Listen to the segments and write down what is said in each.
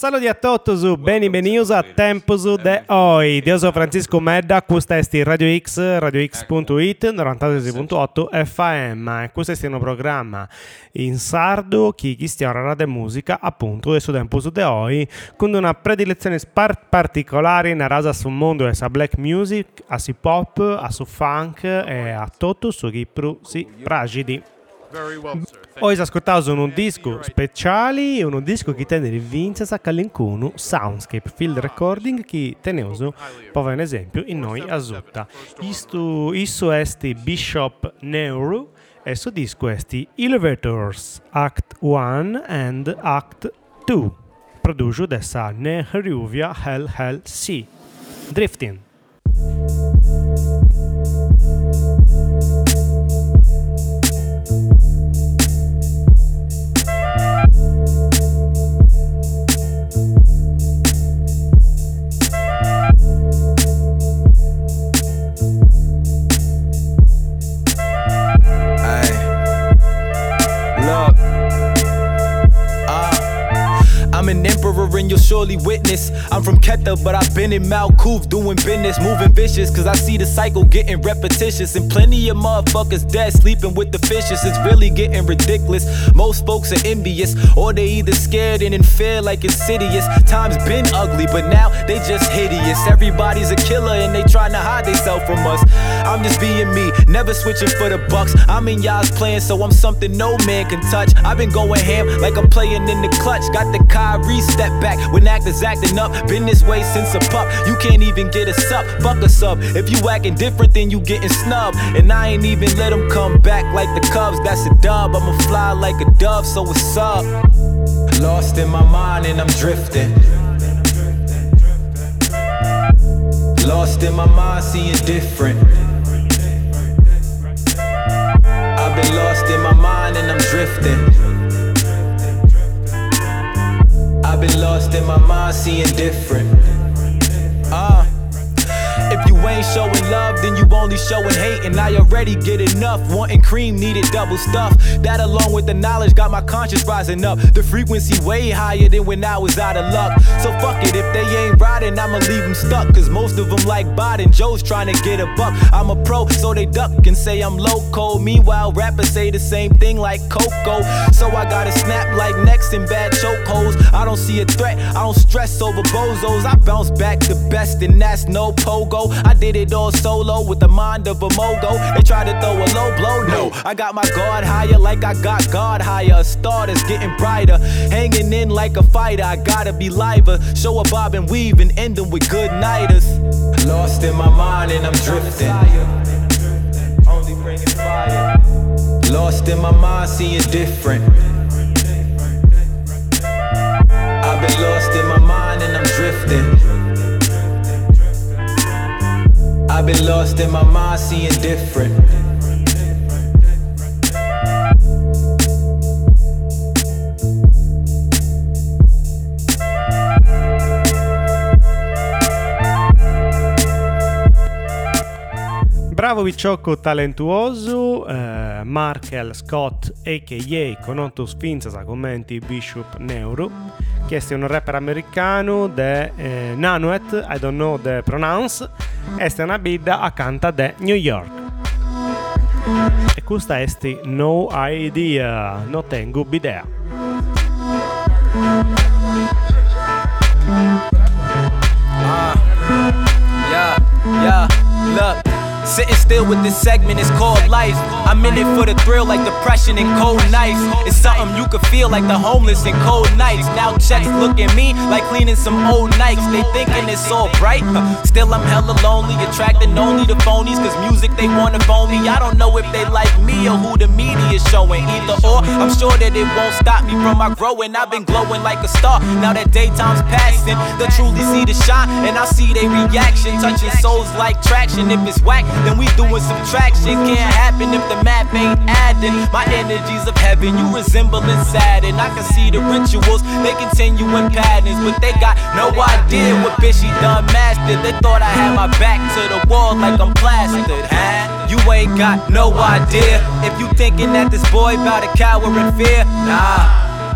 Saluti a todos, bem-vindos a Tempos de Hoy. Io sono Francisco Medda, questo è Radio X, radiox.it, 96.8 FM. E questo è un programma in sardo che stiamo di musica, appunto, adesso Tempos de Hoy, con una predilezione particolare in rasa sul mondo, a black music, a hip hop, a su funk e a tutto su che si fragidi. Oggi ascoltavo un disco speciale, un disco che tiene il Vincenza Callincunu Soundscape Field Recording che tenevo, per un esempio, in noi a Zutta. Isso è Bishop Neuro e su disco è Elevators Act 1 and Act 2. Produce dessa Nehruvia Hell Sea. Drifting. I'm an emperor and you'll surely witness. I'm from Keta, but I've been in Malkouf doing business, moving vicious, cause I see the cycle getting repetitious. And plenty of motherfuckers dead sleeping with the fishes. It's really getting ridiculous. Most folks are envious, or they either scared and in fear like insidious. Time's been ugly, but now they just hideous. Everybody's a killer and they trying to hide themselves from us. I'm just being me, never switching for the bucks. I'm in y'all's playing, so I'm something no man can touch. I've been going ham like I'm playing in the clutch. Got the Kyrie step back when actors acting up. Been this way since a pup. You can't even get a sup. Fuck a sub. If you acting different, then you getting snubbed. And I ain't even let them come back like the Cubs. That's a dub. I'ma fly like a dove. So what's up? Lost in my mind and I'm drifting. Lost in my mind, seeing different. I've been lost in my mind and I'm drifting. I've been lost in my mind, seeing different. If you ain't showing love, then you only showing hate. And I already get enough, wanting cream, needed double stuff. That along with the knowledge got my conscience rising up. The frequency way higher than when I was out of luck. So fuck it, if they ain't riding, I'ma leave them stuck. Cause most of them like Biden, Joe's trying to get a buck. I'm a pro, so they duck and say I'm loco. Meanwhile, rappers say the same thing like Coco. So I gotta snap like necks and bad chokeholds. I don't see a threat, I don't stress over bozos. I bounce back the best and that's no pogo. I did it all solo with the mind of a mogo. They try to throw a low blow, no. I got my guard higher like I got God higher. A star that's getting brighter, hanging in like a fighter. I gotta be liver, show a bob and weave and end them with good nighters. Lost in my mind and I'm drifting. Only bringing fire. Lost in my mind, seeing different. I've been lost in my mind and I'm drifting. I've been lost in my mind, seeing different. Bravo Bicciocco talentuoso, Markel Scott a.k.a. Conotus Finzas commenti Bishop Neuro, che è un rapper americano de Nanuet, I don't know the pronounce, è una bida a canta de New York. E questa è No Idea, no tengo bidea. Look. Sitting still with this segment is called life. I'm in it for the thrill like depression and cold nights. It's something you could feel like the homeless in cold nights. Now checks look at me like cleaning some old Nikes. They thinking it's all bright. Still I'm hella lonely, attracting only the phonies. Cause music they wanna phone me. I don't know if they like me or who the media showing. Either or, I'm sure that it won't stop me from my growing. I've been glowing like a star. Now that daytime's passing, they'll truly see the shine. And I see their reaction, touching souls like traction. If it's whack, then we doing subtraction. Can't happen if the math ain't adding. My energies of heaven, you resembling Saturn. I can see the rituals, they continue in patterns. But they got no idea what bitch she done mastered. They thought I had my back to the wall like I'm plastered, huh? You ain't got no idea. If you thinking that this boy bout to cower in fear, nah.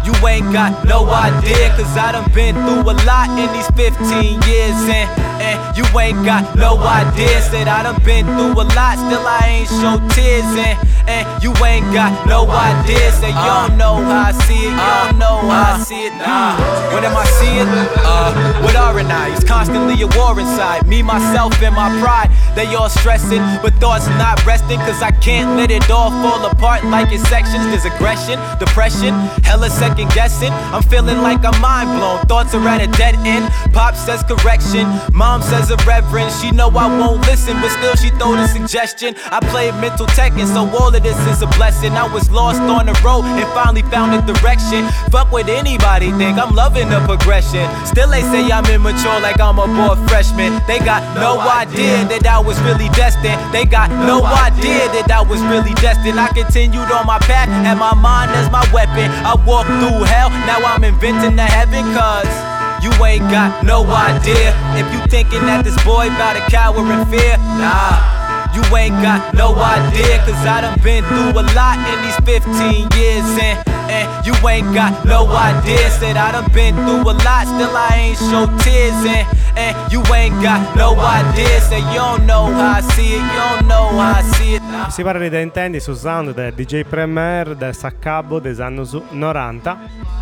You ain't got no idea, cause I done been through a lot in these 15 years, and you ain't got no idea. Said I done been through a lot, still I ain't show tears, and you ain't got no idea. Say you don't know how I see it, you don't know how I see it. What am I seeing? What aren't I? It's constantly a war inside me, myself, and my pride. They all stressing, but thoughts not resting, cause I can't let it all fall apart like in sections. There's aggression, depression, hella second guessing. I'm feeling like I'm mind blown, thoughts are at a dead end. Pop says correction, mom says a reverend. She know I won't listen, but still she throw the suggestion. I play mental Tekken, so all of this is a blessing. I was lost on the road and finally found a direction. Fuck what anybody think, I'm loving the progression. Still they say I'm immature like I'm a bored freshman. They got no idea that I was really destined. They got no idea that I was really destined. I continued on my path, had my mind as my weapon. I walked through hell, now I'm inventing the heaven, cause you ain't got no idea. If you thinking that this boy bout to cower in fear, nah. You ain't got no idea, cause I done been through a lot in these 15 years, and you ain't got no idea. Said I done been through a lot, still I ain't show tears, and you ain't got no idea. Say you don't know how I see it, you don't know how I see it. Si parla di intendi su sound del DJ Premier del Saccabo degli anni 90.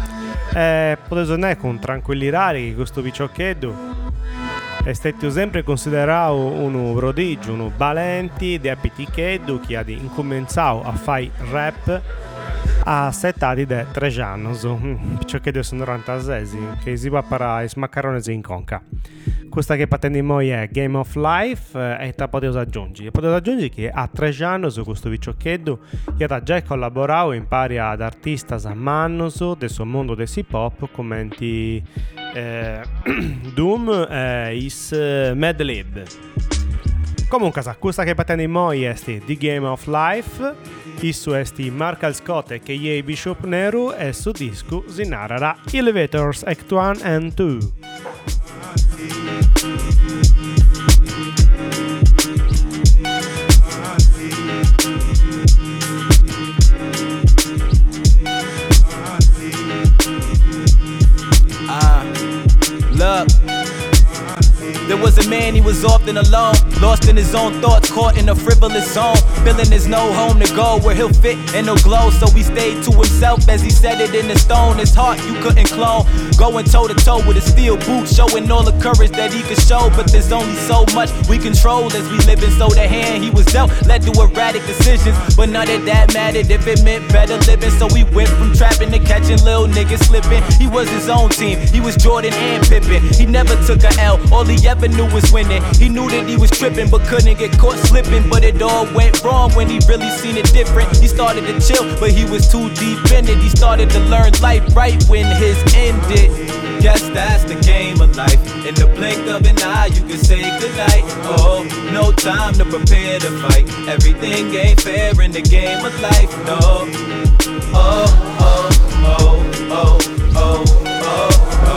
Potete sostenere con tranquillità che questo piccioccheddo è stato sempre considerato un prodigio, un valente di appiticheddo che ha incominciato a fare rap a 7 anni di 13 anni, piccioccheddo sono 96, che si va per i maccaroni in conca. Questa che patentiamo è Game of Life e potete aggiungere che a 13 anni su questo piccioccheddo ha già collaborato in pari ad artisti a mannos del suo mondo del hip hop come Doom e Is Mad Lib. Comunque questa che patentiamo è The Game of Life, isso è Marcal Scott e che Bishop Nehru e su disco si narra Elevators Act 1 and 2. Look, there was a man, he was often alone, lost in his own thoughts, caught in a frivolous zone, feeling there's no home to go where he'll fit and he'll glow. So he stayed to himself as he said it in the stone. His heart you couldn't clone, going toe to toe with a steel boot, showing all the courage that he could show. But there's only so much we control as we live in, so the hand he was dealt led to erratic decisions. But none of that mattered if it meant better living. So he went from trapping to catching little niggas slipping. He was his own team, he was Jordan and Pippen. He never took a L, all he ever knew was winning. He knew that he was tripping but couldn't get caught slipping. But it all went wrong when he really seen it different. He started to chill but he was too deep in it. He started to learn life right when his ended. Guess that's the game of life. In the blink of an eye you can say goodnight. Oh, no time to prepare to fight. Everything ain't fair in the game of life, no. Oh, oh, oh, oh, oh, oh,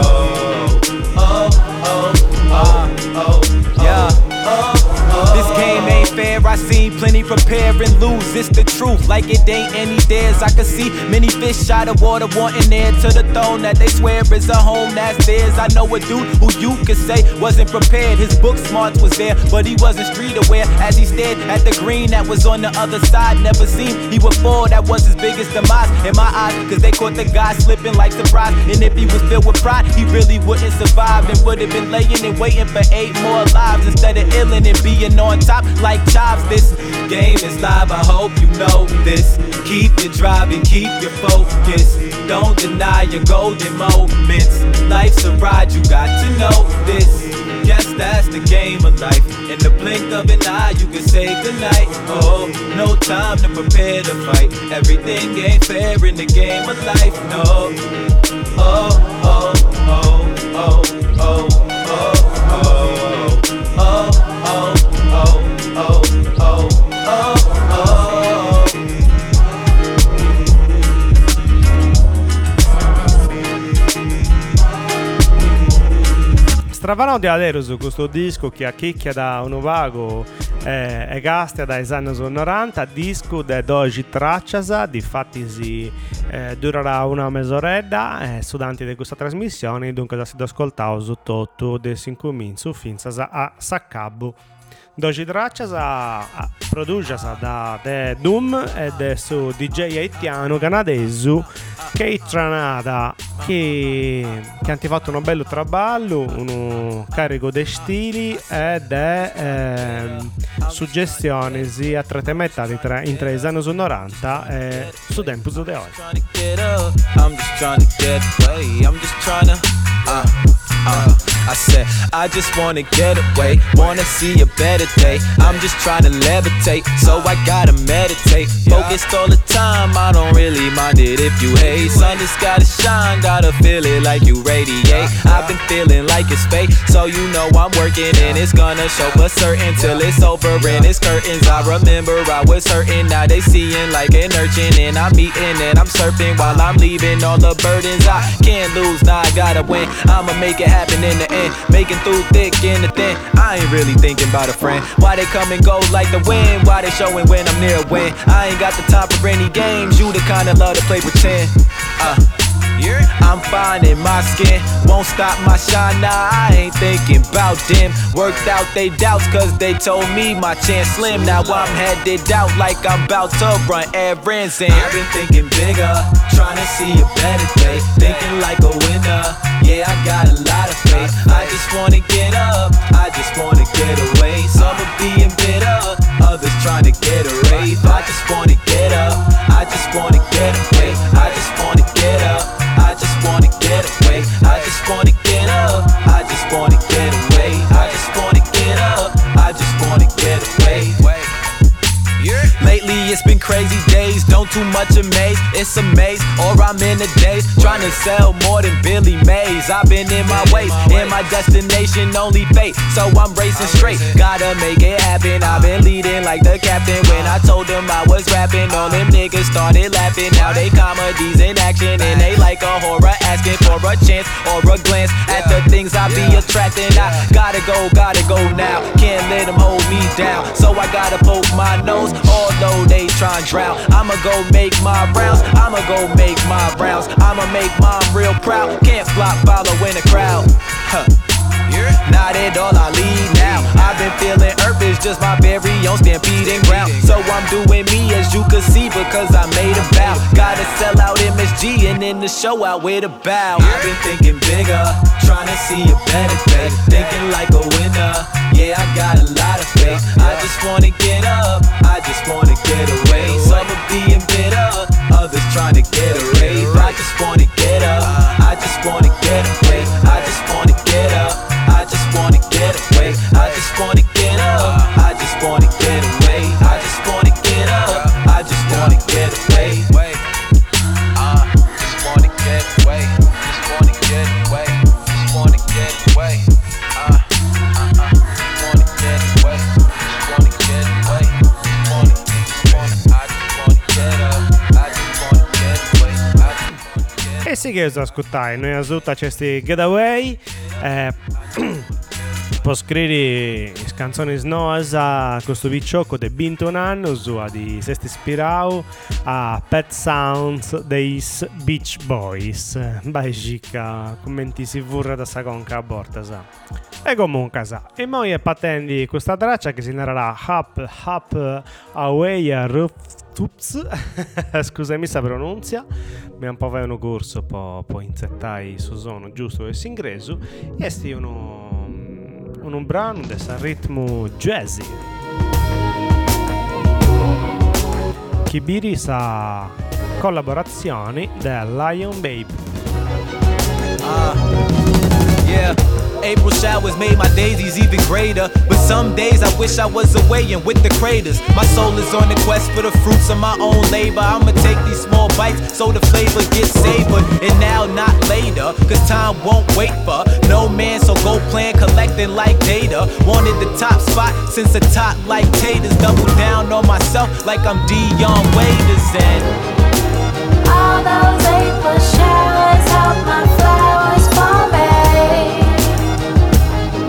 oh, oh, oh, yeah. This game ain't fair, I seen plenty prepare and lose. It's the truth, like it ain't any theirs. I could see many fish out of water wanting air to the throne that they swear is a home that's theirs. I know a dude who you could say wasn't prepared. His book smarts was there, but he wasn't street aware. As he stared at the green that was on the other side, never seemed he would fall. That was his biggest demise in my eyes, cause they caught the guy slipping like surprise. And if he was filled with pride, he really wouldn't survive and would have been laying and waiting for 8 more lives instead of illin' and being on top like Chives. This game is live, I hope you know this. Keep your drive and keep your focus. Don't deny your golden moments. Life's a ride, you got to know this. Guess that's the game of life. In the blink of an eye you can say goodnight. Oh, no time to prepare to fight. Everything ain't fair in the game of life, no. Oh, oh, oh, oh, oh, oh, oh, oh, oh, oh, oh, oh, oh, oh. parlando di adesso su questo disco che chicchia da un vago e gastia dai anni 90, disco de 12 traccias, difatti durerà una mezz'oretta, studenti di questa trasmissione, dunque da si ascoltare su tutto de 5 minuti fino a Saccabbo. 12 traccias producias da The Doom e su DJ haitiano canadese Kate Tranada che hanno fatto un bello traballo, un carico di stili ed è suggestioni a tre metadi in tre anni 90 e su Tempus de oggi. I said, I just wanna get away, wanna see a better day. I'm just trying to levitate, so I gotta meditate. Focused all the time, I don't really mind it if you hate. Sun just gotta shine, gotta feel it like you radiate. I've been feeling like it's fake, so you know I'm working and it's gonna show for certain till it's over and it's curtains. I remember I was hurting, now they seeing like an urchin. And I'm eating and I'm surfing while I'm leaving all the burdens. I can't lose, now I gotta win. I'ma make it happen in the end, making through thick and the thin. I ain't really thinking about a friend. Why they come and go like the wind? Why they showing when I'm near a win? I ain't got the time for any games. You the kind of love to play pretend. I'm fine in my skin, won't stop my shine. Nah, I ain't thinking about them. Worked out they doubts cause they told me my chance slim. Now I'm headed out like I'm about to run errands. And I've been thinking bigger, trying to see a better day. Thinking like a winner, yeah I got a lot of faith. I just wanna get up, I just wanna get away. Some are being bitter, others trying to get a rave. I just wanna get up, I just wanna get away. I just wanna get up, I just wanna get away. I just wanna get up, I just wanna get away. I just wanna get up, I just wanna get away. Lately it's been crazy days, don't too much amaze. It's a maze, or I'm in the days trying to sell more than Billy Mays. I've been in my ways, in my destination only fate, so I'm racing straight. Gotta make it happen, I've been leading like the captain. When I told them I was rapping, all them niggas started laughing. Now they comedies in action, and they like a horror, asking for a chance or a glance at the things I be attracting. I gotta go now, can't let them hold me down, so I gotta poke my nose, although they tryna drown. I'ma go make my rounds, I'ma go make my rounds. I'ma make mom real proud, can't flop following the crowd. Not at all, I lead now. I've been feeling earth is just my very own stampeding ground. So I'm doing me as you can see because I made a vow. Gotta sell out MSG and then the show out with a bow. I've been thinking bigger, trying to see a better day. Thinking like a winner, yeah I got a lot of faith. I just wanna get up, I just wanna get away. Some are being bitter, others trying to get a rave. I just wanna get up, I just wanna get away. I just wanna get up, I just wanna get away. I just wanna get up, I just wanna get away. I just wanna get up, I just wanna get away. Just wanna get away. Just wanna get away. Just wanna get away. Wanna get away. Just wanna get away. I just wanna get up. I just wanna get away. E sì che sto ascoltando, noi a tutta questi getaway può scrivere canzoni snoas a questo picciocco di 21 anni di si ispirato a Pet Sounds dei Beach Boys. Basica commenti si vorrà da sa conca a borda sa. E comunque sa, e noi patenti questa traccia che si narrerà Up Away a Rooftops. Scusami sa pronunzia, abbiamo un po' fatto un corso poi insettare su sono giusto e s'ingreso e sti un brano del ritmo jazzy Kibiri sa collaborazioni del Lion Babe. Yeah. April showers made my daisies even greater, but some days I wish I was away and with the craters. My soul is on the quest for the fruits of my own labor. I'ma take these small bites so the flavor gets savored, and now not later, cause time won't wait for no man, so go plan collecting like data. Wanted the top spot since the top like taters. Double down on myself like I'm Dion Waiters. And all those April showers help my flowers for me.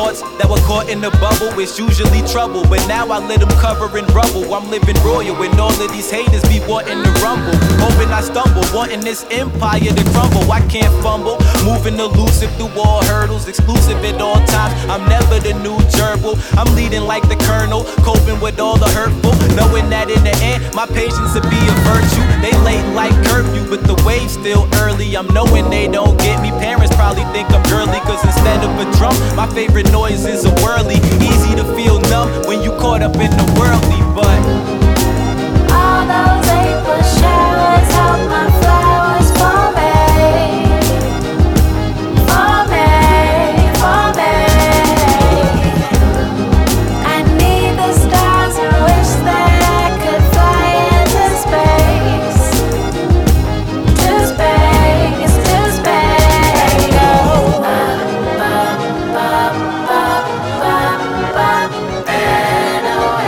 thoughts that were caught in the bubble, it's usually trouble. But now I let them cover in rubble. I'm living royal when all of these haters be wanting to rumble. Hoping I stumble, wanting this empire to crumble. I can't fumble, moving elusive through all hurdles, exclusive at all times. I'm never the new gerbil. I'm leading like the colonel, coping with all the hurtful, knowing that in the end my patience will be a virtue. They late like curfew, but the wave's still early. I'm knowing they don't get me. Parents probably think I'm girly, cause instead of a drum, my favorite noise is a whirly. Easy to feel numb when you caught up in the worldly, but all those April showers help my flowers for me, for me, for me. I need the stars and wish that I could fly into space, to space, to space. Oh, and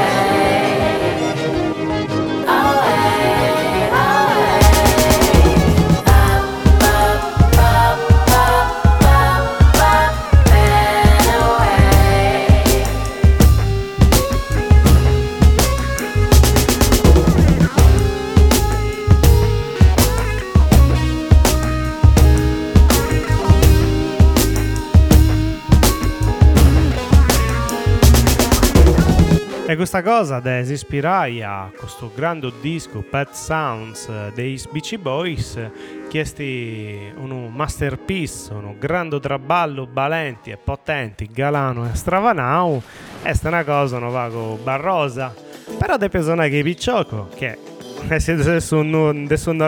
E questa cosa si ispirai a questo grande disco Pet Sounds dei Beastie Boys, chiesti un masterpiece, un grande traballo valenti e potenti, galano e stravanau, e sta una cosa non vago barrosa, però de persone che piccioco, che siete adesso un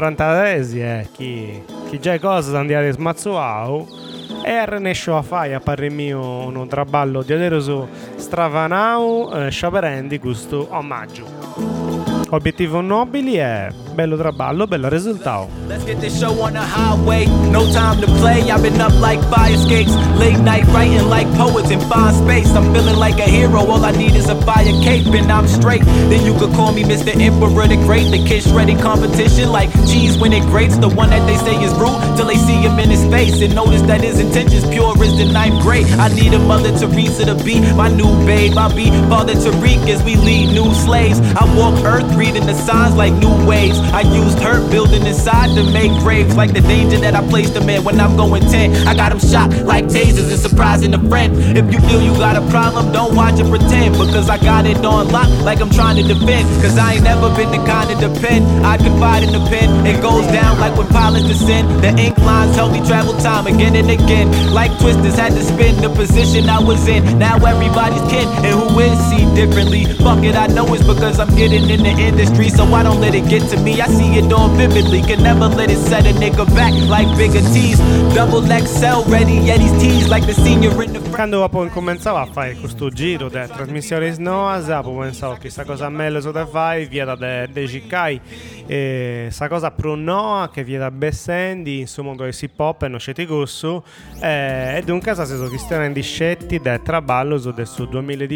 90 chi già cosa andiamo a smazzuau, e riesco a fare a parere mio un traballo di adesso stravanau, sciaperendi questo omaggio. Obiettivo nobili è bello traballo, bello risultato. Let's get this show on the highway, no time to play. I've been up like fire escapes, late night writing like poets in fine space. I'm feeling like a hero, all I need is a fire cape and I'm straight. Then you could call me Mr. Emperor the Great, the kid shredding competition like cheese when it grates. The one that they say is rude till they see him in his face and notice that his intentions pure as the ninth grade. I need a Mother Teresa to be my new babe. I'll be Father Tariq as we lead new slaves. I walk earth reading the signs like new waves. I used hurt building inside to make graves, like the danger that I placed them in when I'm going 10. I got them shot like tasers and surprising a friend. If you feel you got a problem, don't watch it pretend, because I got it on lock like I'm trying to defend. Cause I ain't never been the kind to depend. I confide in the pen, it goes down like when pilots descend. The ink lines help me travel time again and again. Like twisters had to spin the position I was in. Now everybody's kin, and who is see differently. Fuck it, I know it's because I'm getting in the industry, so I don't let it get to me. I see it all vividly, can never let it set a nigga back like bigger T's. Double XL ready, Yetis tease like the senior in the... Quando poi cominciavo a fare questo giro di trasmissioni snoasa, poi pensavo che questa cosa meglio so da fare, via da de Ciccai, questa cosa pro Noah che via da Bessendi, insomma dove si pop e non c'è ti gusto, e dunque se sono questioni di scetti del traballo su adesso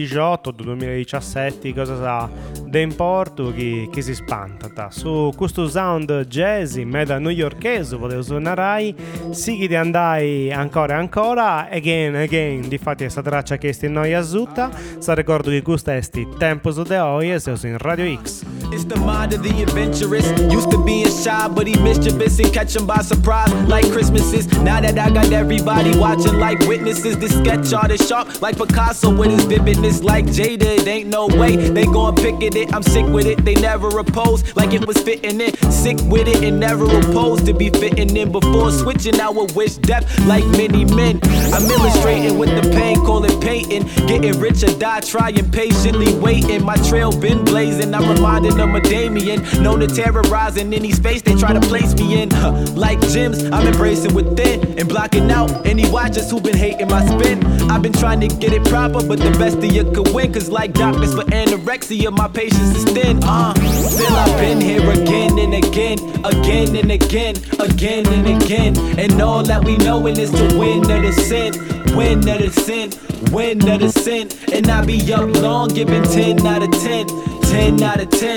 2018-2017, cosa sa de importo che si spanta. Su questo sound jazzy, meda newyorkese, potevo suonare, sì che di andai ancora e ancora, again, difatti questa traccia che sti noi azzuta, sa ricordo che questo è sti Tempo su The Oi, se in Radio X. It's the mind of the adventurous. Used to being shy, but he mischievous and catch him by surprise like Christmases. Now that I got everybody watching like witnesses, this sketch artist sharp like Picasso with his vividness like Jada. It ain't no way they gon' pick at it. I'm sick with it. They never oppose like it was fitting in. Sick with it and never opposed to be fitting in. Before switching, I would wish death like many men. I'm illustrating with the pain, call it painting. Getting rich or die, trying patiently waiting. My trail been blazing. I'm reminded of a Damien, known to terrorize in any space they try to place me in. Like gyms, I'm embracing within and blocking out any watchers who been hating my spin. I've been trying to get it proper, but the best of you could win. Cause like doctors for anorexia, my patience is thin. Still I've been here again and again, again and again, again and again. And all that we knowin' is to win of the sin, win of the sin, win of the sin. And I be up long giving 10 out of 10, 10 out of 10,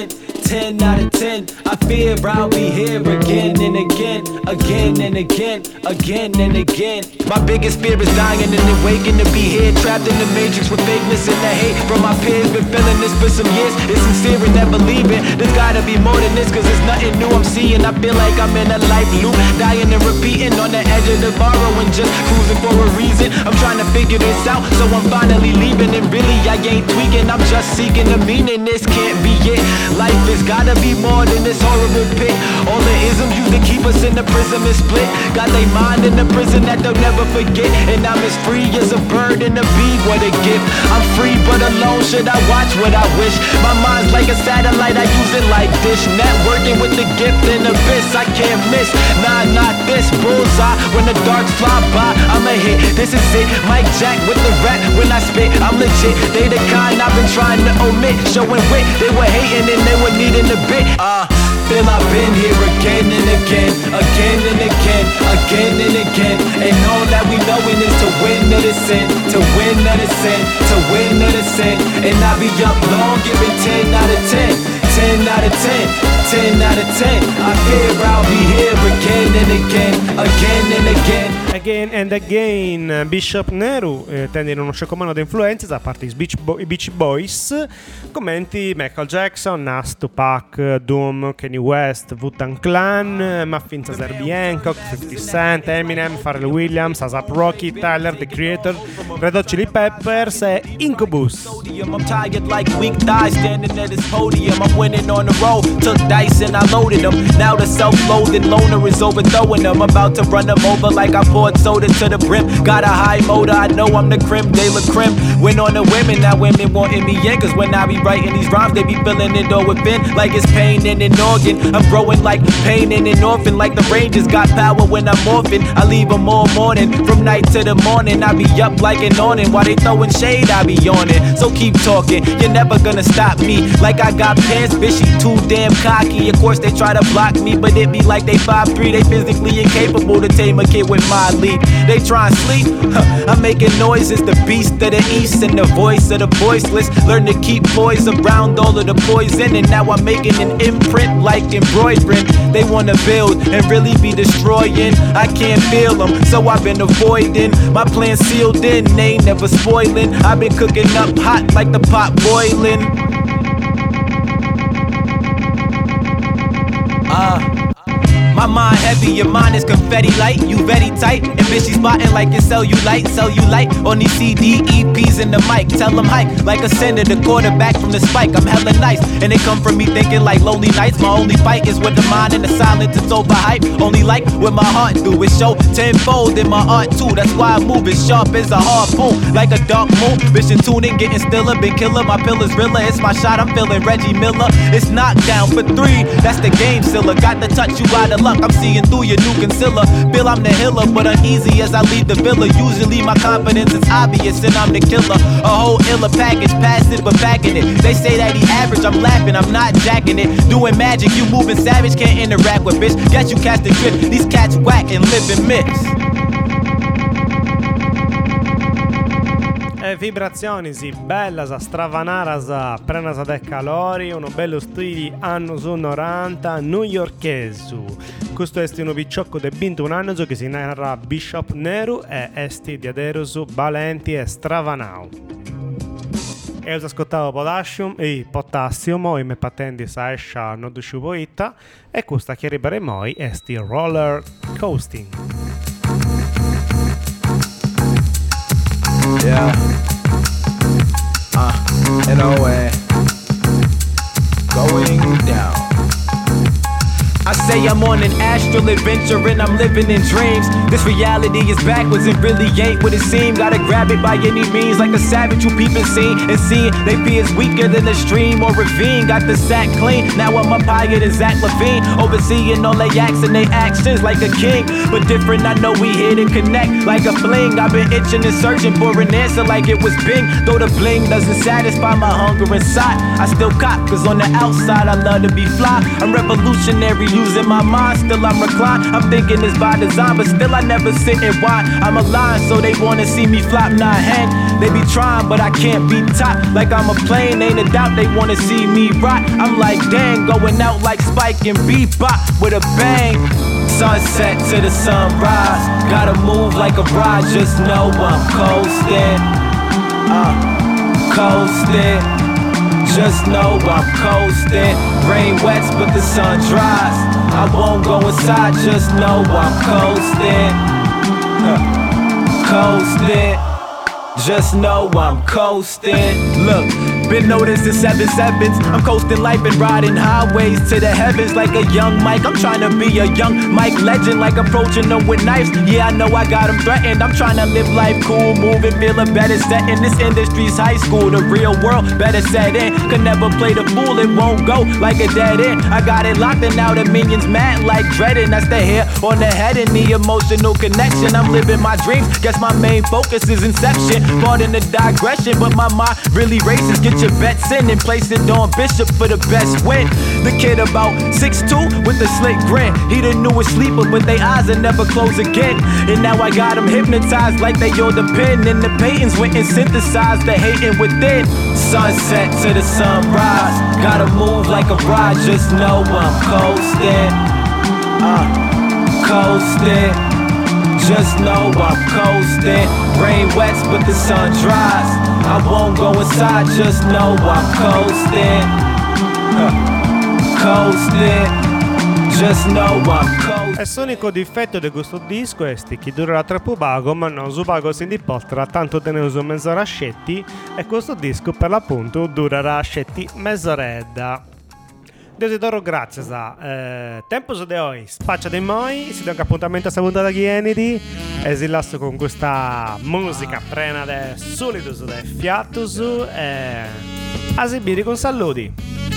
10 out of 10. I fear I'll be here again and again, again and again, again and again. My biggest fear is dying and then waking to be here, trapped in the matrix with fakeness and the hate from my peers. Been feeling this for some years. It's sincere and never leaving. There's gotta be more than this, cause there's nothing new I'm seeing. I feel like I'm in a life loop, dying and repeating on the edge of tomorrow and just cruising for a reason. I'm trying to figure this out, so I'm finally leaving. And really I ain't tweaking, I'm just seeking the meaning. This can't be it. Life has gotta be more than this horrible pit. All the isms used to keep us in the prison is split. Got they mind in the prison that they'll never forget. And I'm as free as a bird and a bee, what a gift. I'm free but alone, should I watch what I wish? My mind's like a satellite, I use it like dish. Networking with the gift and abyss, I can't miss. Nah, not this bullseye. When the darks fly by, I'm a hit. This is it, Mike Jack with the rap. When I spit, I'm legit. They the kind I've been trying to omit. Showing wit, they were hating and they were needing a bit. Feel I've been here again and again, again and again, again and again. And all that we knowin' is to win of the sin, to win of the sin, to win of the sin. And I be up long, giving 10 out of 10, 10 out of 10, 10 out of 10. I fear I'll be here again and again, again and again. Again and again. Bishop Nehru tende in uno scioccomono di influenze da parte di i Beach Boys, commenti Michael Jackson, Nas, Tupac, Doom, Kanye West, Wu-Tang Clan, Muffin, Serbi Hancock, 50 Cent, Eminem, Pharrell Williams, A$AP Rocky, Tyler, The Creator, Red Hot Chili Peppers e Incubus. I'm tired like weak thighs standing at this podium. I'm winning on the road, took dice and I loaded them. Now the self-loathing loner is overthrowing them. About to run them over like I poured soda to the brim. Got a high motor, I know I'm the creme de la creme. Went on the women, now women wanting me in. Cause when I be writing these rhymes, they be filling it all within. Like it's pain in an organ. I'm growing like pain in an orphan. Like the Rangers got power when I'm morphing. I leave them all morning, from night to the morning. I be up like an awning. While they throwing shade, I be yawning. So keep talking, you're never gonna stop me. Like I got pants, bitch, she too damn cocky. Of course they try to block me, but it be like they 5'3". They physically incapable to tame a kid with my lead. They try and sleep, I'm making noises. The beast of the east and the voice of the voiceless. Learn to keep poise around all of the poison. And now I'm making an imprint like embroidering. They wanna build and really be destroying. I can't feel them, so I've been avoiding. My plan sealed in, they never spoiling. I've been cooking up hot like the pot boiling. My mind heavy, your mind is confetti light. You very tight, and bitch she's spotting like your cellulite on these CD, EPs and the mic. Tell them hike like a senator, quarterback from the spike. I'm hella nice, and they come from me thinking like lonely nights. My only fight is with the mind and the silence. It's overhype. Only like what my heart do. It show tenfold in my art too. That's why I move as sharp as a harpoon, like a dark moon. Bitch in tuning, getting stiller, been killer. My pillar's realer. It's my shot. I'm feeling Reggie Miller. It's knockdown for 3. That's the game stiller. Got to touch you out of luck. I'm seeing through your new concealer. Feel I'm the healer, but uneasy as I leave the villa. Usually my confidence is obvious and I'm the killer. A whole iller package, passive but packing it. They say that he average, I'm laughing, I'm not jacking it. Doing magic, you moving savage, can't interact with bitch. Guess you catch the drift, these cats whack and live in mix. Vibrazioni, sì, bella, sa stravanara, sa prena sa de calori, uno bello stile anno su 90 newyorkesu. Questo è uno picciocco de 21 anni che si narra Bishop Nehru e esti di aderosu Valenti e Stravanau. E ho ascoltato Potassium, o me patendi sa escia non dusciuvo itta, e questa che arriveremo esti Roller Coasting. Yeah. In a way, going down. I say I'm on an astral adventure and I'm living in dreams. This reality is backwards and really ain't what it seems. Gotta grab it by any means, like a savage who peeping seen and seeing they fears weaker than a stream or ravine. Got the sack clean, now I'm up higher than Zach Levine, overseeing all they acts and they actions like a king. But different, I know we here to connect like a fling. I've been itching and searching for an answer like it was Bing. Though the bling doesn't satisfy my hunger inside, I still cop, cause on the outside I love to be fly. I'm revolutionary, using my mind, still I'm reclined. I'm thinking it's by design, but still I never sit and whine. I'm a lion, so they wanna see me flop, not hang. They be trying, but I can't be top. Like I'm a plane, ain't a doubt they wanna see me rock. I'm like, dang, going out like Spike and Bebop with a bang. Sunset to the sunrise, gotta move like a bride, just know I'm coasting. Coasting, just know I'm coasting. Rain wets, but the sun dries. I won't go inside, just know I'm coasting. Coasting, just know I'm coasting. Look, been noticed in 7-7s. I'm coasting life and riding highways to the heavens like a young Mike. I'm trying to be a young Mike legend, like approaching them with knives. Yeah, I know I got them threatened. I'm trying to live life cool, move and feel a better setting. This industry's high school, the real world better set in. Could never play the fool, it won't go like a dead end. I got it locked and now the minions mad like dreading. That's the hair on the head and the emotional connection. I'm living my dreams, guess my main focus is inception. Pardon the digression, but my mind really races. Get your bets in and place it on Bishop for the best win. The kid about 6'2" with a slick grin. He the newest sleeper, but they eyes will never close again. And now I got them hypnotized like they all depend. And the patents went and synthesized the hating within. Sunset to the sunrise, gotta move like a bride, just know I'm coasting. Coasting, just know I'm coasting. Rain wets, but the sun dries. I won't go inside, just know I'm coasting. Coasting, just know I'm coasting. Il sonico difetto di questo disco è che durerà troppo vago, ma non su vago si dipotra tanto tenuto mezz'ora scetti, e questo disco per l'appunto durerà scetti mezz'oretta. Desidero grazie a Tempo su de Oi, Spaccia dei Moi, si dà un appuntamento a questa puntata di Enidi e si lascia con questa musica prena de solitus de fiatus e a esibire con saluti.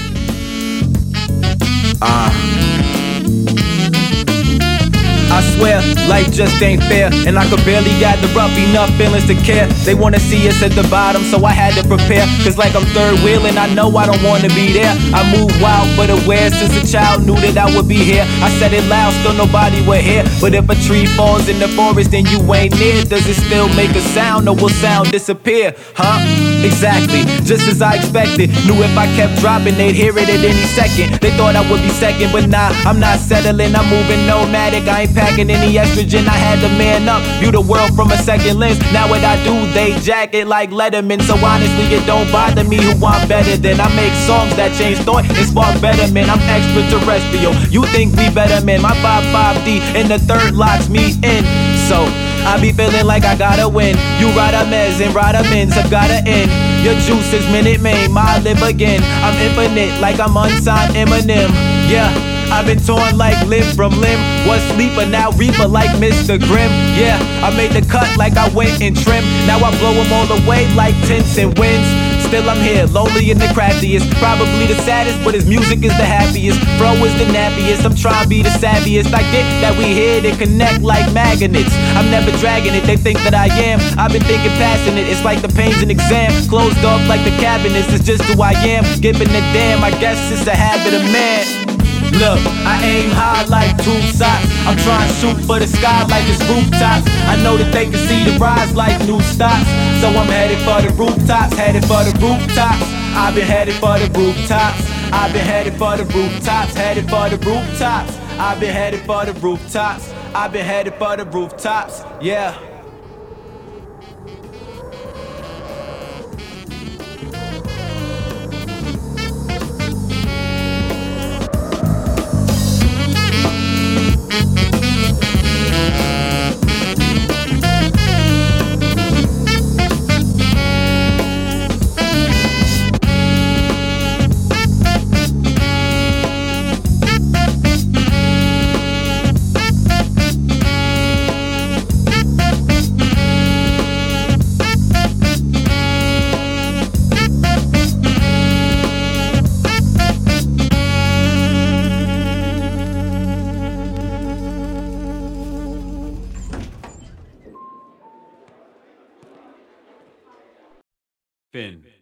I swear, life just ain't fair, and I could barely gather up enough feelings to care. They wanna see us at the bottom, so I had to prepare. Cause like I'm third wheeling, I know I don't wanna be there. I move wild but aware, since a child knew that I would be here. I said it loud, still nobody would hear. But if a tree falls in the forest and you ain't near, does it still make a sound, or will sound disappear? Huh? Exactly, just as I expected. Knew if I kept dropping, they'd hear it at any second. They thought I would be second, but nah, I'm not settling. I'm moving nomadic, I ain't packing any estrogen. I had to man up, view the world from a second lens. Now what I do, they jack it like Letterman. So honestly, it don't bother me who I'm better than. I make songs that change thought and spark betterment. I'm extraterrestrial, you think we better men. My 5-5D and the third locks me in. So I be feeling like I gotta win. You ride a mez and ride a mins have gotta end. Your juice is Minute Maid, my live again. I'm infinite like I'm unsigned Eminem. Yeah, I've been torn like limb from limb. Was sleeper, now reaper like Mr. Grimm. Yeah, I made the cut like I went and trimmed. Now I blow them all away like tints and winds. Still I'm here, lonely and the craftiest. Probably the saddest, but his music is the happiest. Bro is the nappiest, I'm trying to be the savviest. I get that we here to connect like magnets. I'm never dragging it, they think that I am. I've been thinking passing it, it's like the pain's an exam. Closed off like the cabinets, it's just who I am. Giving a damn, I guess it's a habit of man. Look, I aim high like two socks. I'm trying to shoot for the sky like it's rooftops. I know that they can see the rise like new stocks. So I'm headed for the rooftops, headed for the rooftops. I've been headed for the rooftops. I've been headed for the rooftops, headed for the rooftops. I've been headed for the rooftops. I've been headed for the rooftops, yeah. Finn.